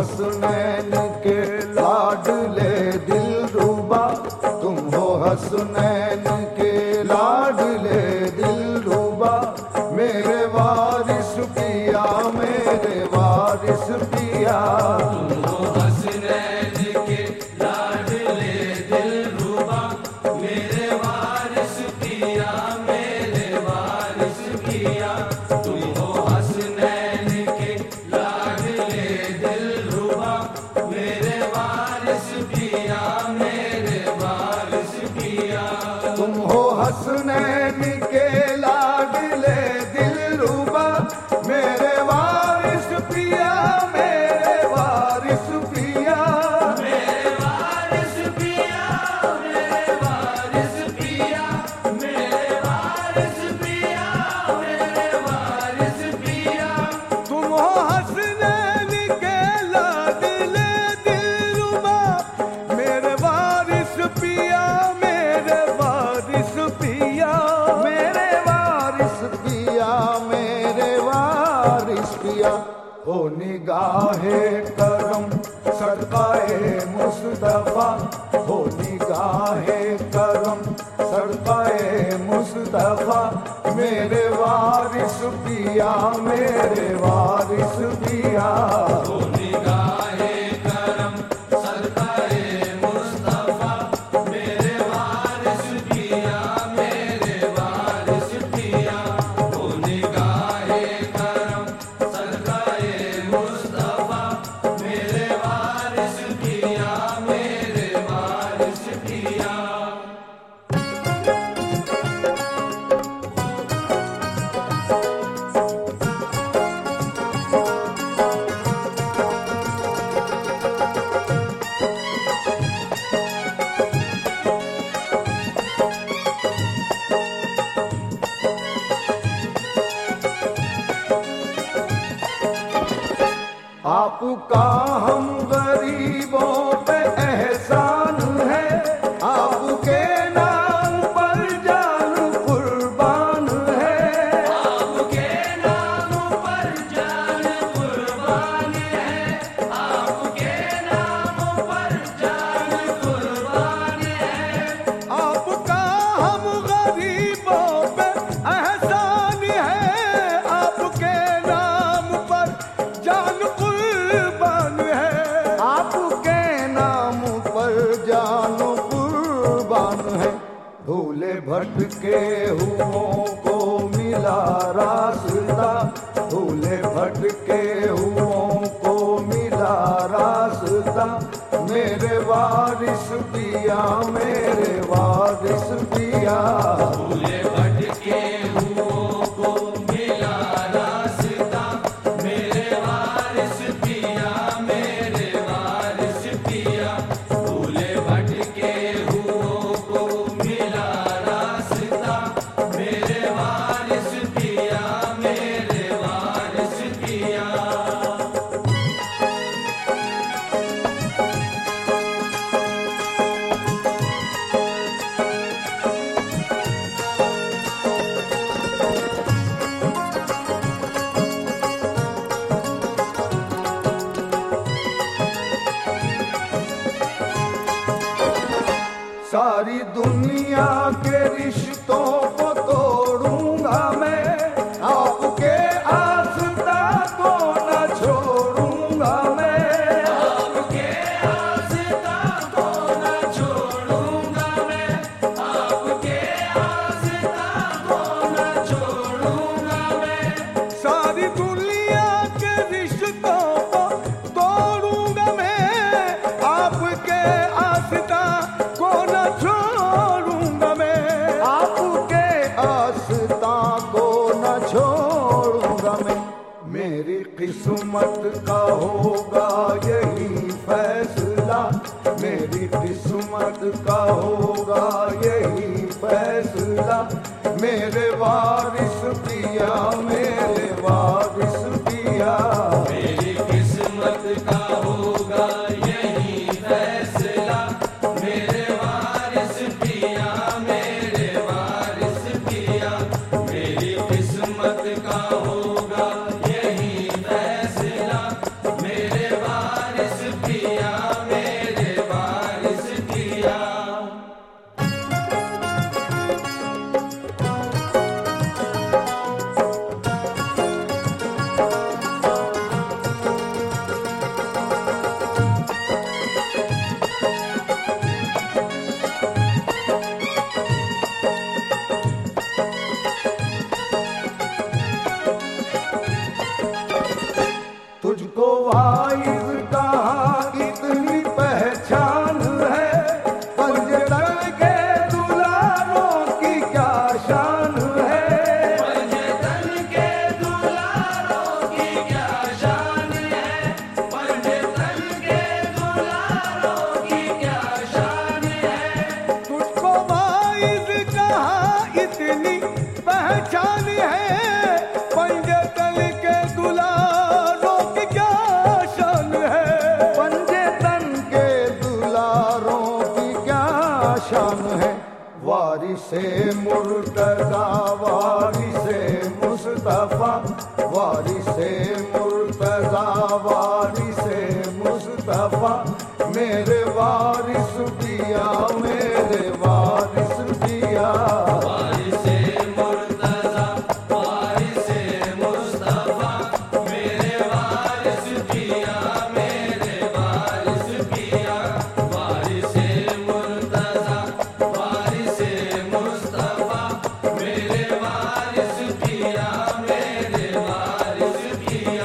हसनैन के लाडले दिलरुबा, तुम हो हसनैन के लाडले दिलरुबा, मेरे वारिस पिया, मेरे वारिस पिया। तुम हो हसनैन के लाडले दिलरुबा, मेरे वारिस पिया, मेरे वारिस पिया। तुम हो हसनैन के लाडले दिलरुबा, मेरे वारिस पिया, मेरे वारिस पिया। तुम हो हसनैन के लाडले दिलरुबा, मेरे वारिस पिया, मेरे वारिस पिया। मेरे वारिस पिया, मेरे वारिस पिया, मेरे वारिस पिया, मेरे वारिस पिया। तुम हो हसनैन के लाडले दिलरुबा, मेरे वारिस पिया, मेरे वारिस पिया। मेरे वारिस पिया, मेरे वारिस पिया। हो निगाहे करम सदकाए मुस्तफा, हो निगाहे करम सदकाए मुस्तफा, मेरे वारिस पिया, मेरे वारिस पिया। हो निगाहे करम सदकाए मुस्तफा, मेरे वारिस पिया, मेरे वारिस पिया। हो निगाहे करम सदकाए मुस्तफा, मेरे वारिस पिया, मेरे वारिस पिया। आपका हम गरीबों पे एहसान है, आपके नाम पर जान कुर्बान है। आपके नाम पर जान कुर्बान है, आपके नाम पर जान कुर्बान है। आपका हम गरीबों पे एहसान है, आपके नाम पर जान कुर्बान है। आपके नाम पर जान कुर्बान है। भूले भटके हुओं को मिला रास्ता, भूले भटके हुओं को मिला रास्ता, मेरे वारिस पिया, मेरे वारिस पिया। भूले भटके हुओं को मिला रास्ता, मेरे वारिस पिया, मेरे वारिस पिया। भूले भटके हुओं को मिला रास्ता, मेरे वारिस पिया, मेरे वारिस पिया। सारी दुनिया के रिश्तों को तोड़ूंगा मैं, आपके आस्था को न छोड़ूंगा मैं। आपके आस्था को न छोड़ूंगा मैं, आपके आस्था को न छोड़ूंगा मैं। सारी दुनिया के रिश्तों को तोड़ूंगा मैं, आपके आस्था को न छोड़ूंगा मैं। आपके आस्था को न छोड़ूंगा मैं। मेरी किस्मत का होगा यही फैसला, मेरी किस्मत का होगा यही फैसला, मेरे वारिस पिया, मेरे वारिस पिया। मेरी किस्मत का होगा यही फैसला, मेरे वारिस पिया, मेरे वारिस पिया। मेरी किस्मत का होगा यही फैसला, मेरे वारिस वारिसे मुस्तफा, वारिसे मुर्तजा, वारिसे मुस्तफा, मेरे वारिस पिया, मेरे वारिस पिया। वारिसे मुर्तजा, वारिसे मुस्तफा, मेरे वारिस पिया, मेरे वारिस पिया। वारिसे मुर्तजा, वारिसे मुस्तफा, मेरे वारिस पिया, मेरे वारिस पिया।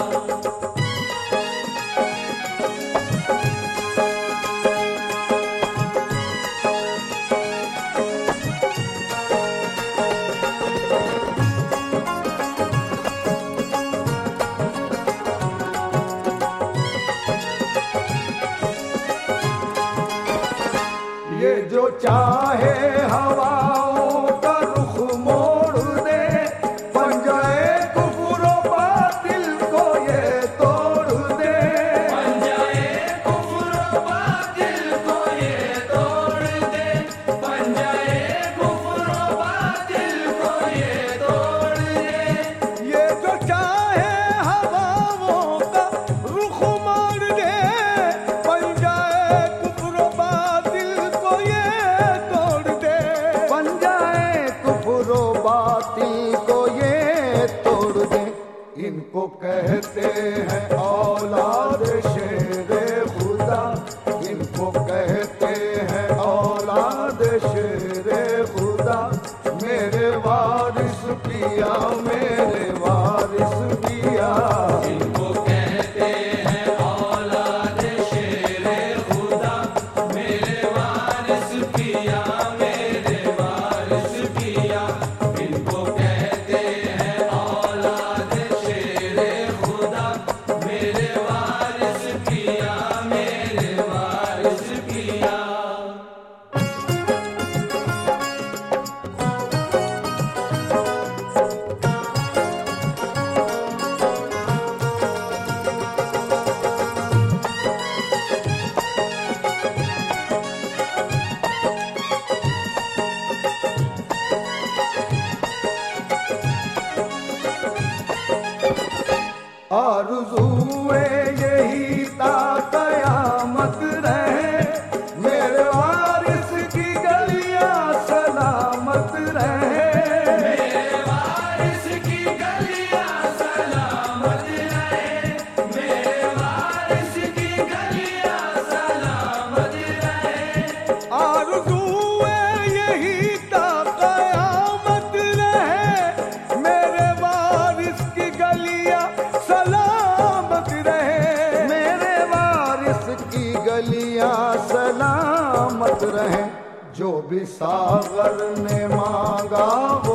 ये जो चाहे हवाओं का रुख मोड़ दे, पंजाए कुफ्र बातिल को ये तोड़ दे। पंजाए कुफ्र बातिल को ये तोड़ दे, पंजाए कुफ्र बातिल को ये तोड़ दे। ये जो चाहे हवाओं का रुख मोड़ दे, पंजाए कुफ्र बातिल को ये तोड़ दे। पंजाए कुफ्र बातिल को ये तोड़ दे। इनको कहते हैं औलाद शेरे खुदा, इनको कहते हैं औलाद शेरे खुदा, मेरे वारिस पिया, मेरे वारिस पिया। इनको कहते हैं औलाद शेरे खुदा, मेरे वारिस पिया, मेरे वारिस पिया। इनको कहते हैं औलाद शेरे खुदा, मेरे वारिस पिया, मेरे वारिस पिया। आरज़ूए यही ता क़यामत रहे, मेरे वारिस की गलियां सलामत रहे। मेरे वारिस की गलियां सलामत रहे, मेरे वारिस की गलियां सलामत रहे। आरज़ूए यही ता क़यामत रहे, मेरे वारिस की गलियां सलामत रहे। मेरे वारिस की गलियां सलामत रहे। जो भी सागर ने मांगा